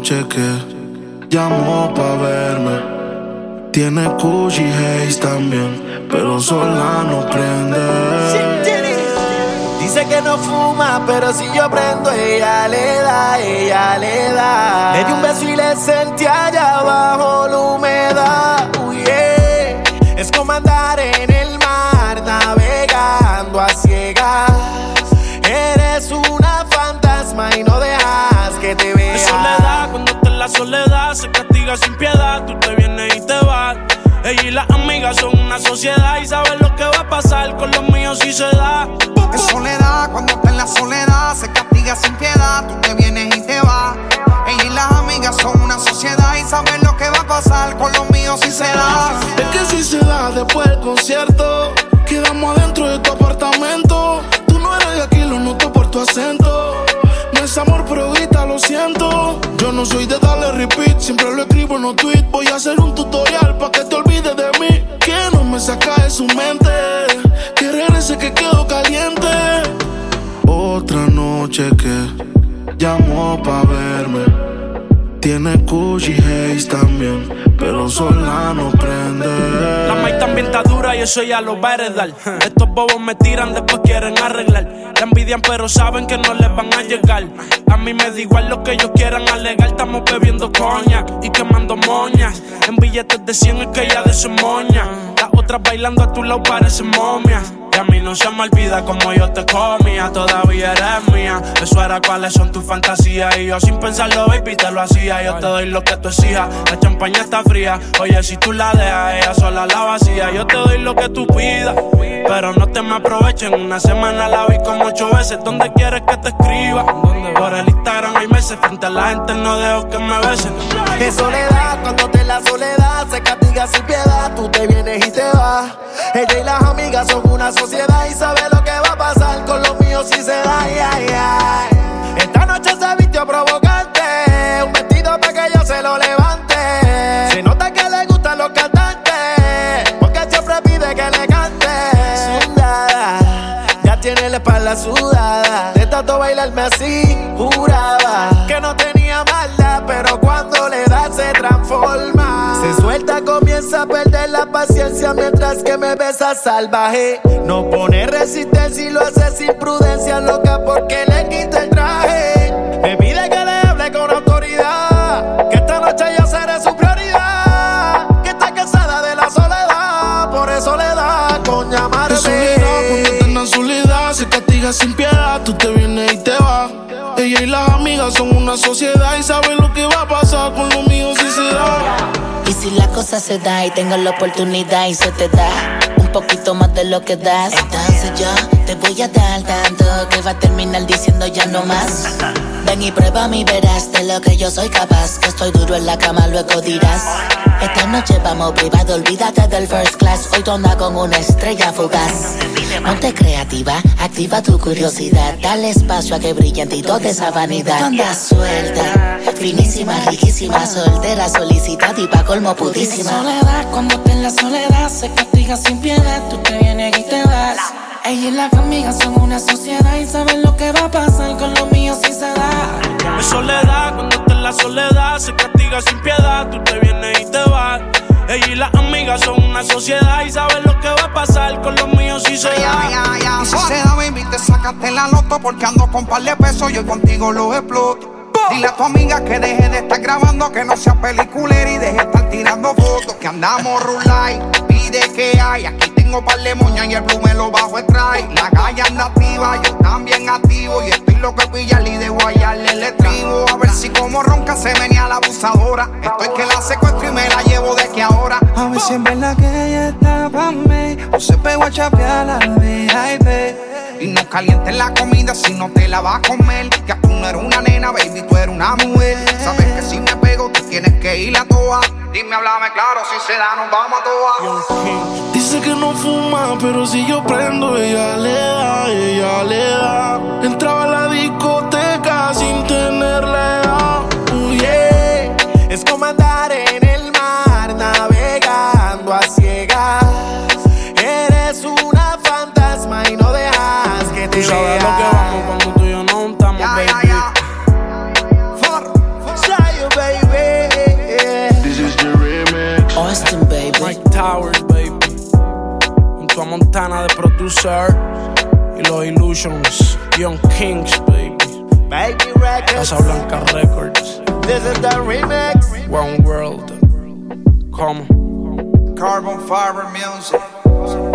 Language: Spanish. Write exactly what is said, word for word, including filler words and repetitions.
noche que llamó pa' verme. Tiene Gucci y Haze también, pero sola no prende. Dice que no fuma, pero si yo prendo, ella le da, ella le da. Le di un beso y le sentí allá abajo la humedad. Uy, yeah. Es como andar en el mar, navegando a ciegas. Eres una fantasma y no dejas que te vea. Es soledad, cuando está en la soledad, se castiga sin piedad. Tú te vienes y te vas. Ella y las amigas son una sociedad y saben lo que va a pasar con los míos si se da. Es soledad, cuando está en la soledad, se castiga sin piedad. Tú te vienes y te vas. Ella y las amigas son una sociedad y saben lo que va a pasar con los míos si se da. Es que si se da después del concierto, quedamos adentro de tu apartamento. Tú no eres de aquí, lo noto por tu acento. No es amor, pero grita, lo siento. Yo no soy de darle repeat, siempre lo escribo en los tweets. Voy a hacer un tutorial pa' que te olvides de mí. Que no me saca de su mente, que regrese que quedo caliente. Otra noche que llamó pa' verme. Tiene Gucci y Haze también, pero sola no prende. La maíz también está dura y eso ya lo va a heredar. Estos bobos me tiran, después quieren arreglar. La envidian pero saben que no les van a llegar. A mí me da igual lo que ellos quieran alegar. Estamos bebiendo coña y quemando moñas. En billetes de cien es que ya de su moña. Las otras bailando a tu lado parecen momias. Y a mí no se me olvida como yo te comía. Todavía eres mía. Eso era cuáles son tus fantasías. Y yo sin pensarlo, baby, te lo hacía. Yo te doy lo que tú exijas. La champaña está fría. Oye, si tú la dejas, ella sola la vacía. Yo te doy lo que tú pidas, pero no te me aprovechen. Una semana la vi como ocho veces. ¿Dónde quieres que te escriba? Por el Instagram hay meses. Frente a la gente no dejo que me besen. Es soledad, cuando te la soledad se castiga sin piedad. Tú te vienes y te vas. Ella y las amigas son una sociedad y sabe lo que va a pasar con los míos si se da. Ay, ay, ay. Esta noche se vistió provocante, un vestido para que yo se lo levante. Se nota que le gustan los cantantes, porque siempre pide que le cante. Sudada, ya tiene la espalda sudada. De tanto bailarme así, juraba que no tenía maldad, pero cuando le da se transforma. Se suelta, comienza a perder la paciencia mientras que me besa salvaje. No pone resistencia y lo hace sin prudencia, loca porque le quita el traje. Me pide que le hable con autoridad, que esta noche yo seré su prioridad. Que está cansada de la soledad, por eso le da con llamarme. Es soledad, cuando está en la soledad, se castiga sin piedad. Tú te vienes y te vas. Ella y las amigas son una sociedad y saben lo que va a pasar con los míos si se da. Y si la cosa se da y tengo la oportunidad y se te da un poquito más de lo que das, entonces yo te voy a dar tanto que va a terminar diciendo ya no más. Ven y prueba mi verás de lo que yo soy capaz. Que estoy duro en la cama, luego dirás. Esta noche vamos privado, olvídate del first class. Hoy tú andas con una estrella fugaz. Ponte creativa, activa tu curiosidad. Dale espacio a que brille en ti toda esa vanidad. Tú andas suelta, finísima, riquísima, soltera, solicitada y pa' colmo pudísima. Es soledad, cuando está en la soledad, se castiga sin piedad. Tú te vienes y te vas. Ella y las amigas son una sociedad y saben lo que va a pasar con los míos si se da. Es soledad, cuando está en la soledad, se castiga sin piedad. Tú te vienes y te vas. Ella y las amigas son una sociedad y saben lo que va a pasar con los míos si se da. Ay, ay, ay, y si se da, baby, te sacaste la loto porque ando con par de pesos y hoy contigo los exploto. Dile a tu amiga que deje de estar grabando, que no sea peliculera y deje de estar tirando fotos. Que andamos rulay, pide que hay. Aquí tengo par de moñas y el blue me lo bajo el try. La calle anda activa, yo también activo. Y estoy loco de pillarle y de guayarle el estribo. A ver si como ronca se venía la abusadora. Estoy que la secuestro y me la llevo de que ahora. A ver si es verdad que ella está pa' mí o se pegó a chapear la V I P. Y no calientes la comida si no te la vas a comer. Que tú no eres una nena, baby, tú eres una mujer. Sabes que si me pego, tú tienes que ir a toa. Dime, háblame claro, si se da, nos vamos a toa. Dice que no fuma, pero si yo prendo, ella le da, ella le da. Entraba a la discoteca sin tener la edad. Uh, yeah. Es como andar en el mar, navegando a ciegas. Eres una fantasma y no dejas que te Tú sabes vea. lo que vamos cuando tú y yo no estamos, Ya, baby. ya, ya. For, for. Say you, baby. Austin, baby. Mike Towers, baby. Junto a Montana de producer. Y los Illusions. Young Kings, baby. Baby Records. Casa Blanca Records. This is the remix. One World. Come. Carbon Fiber Music.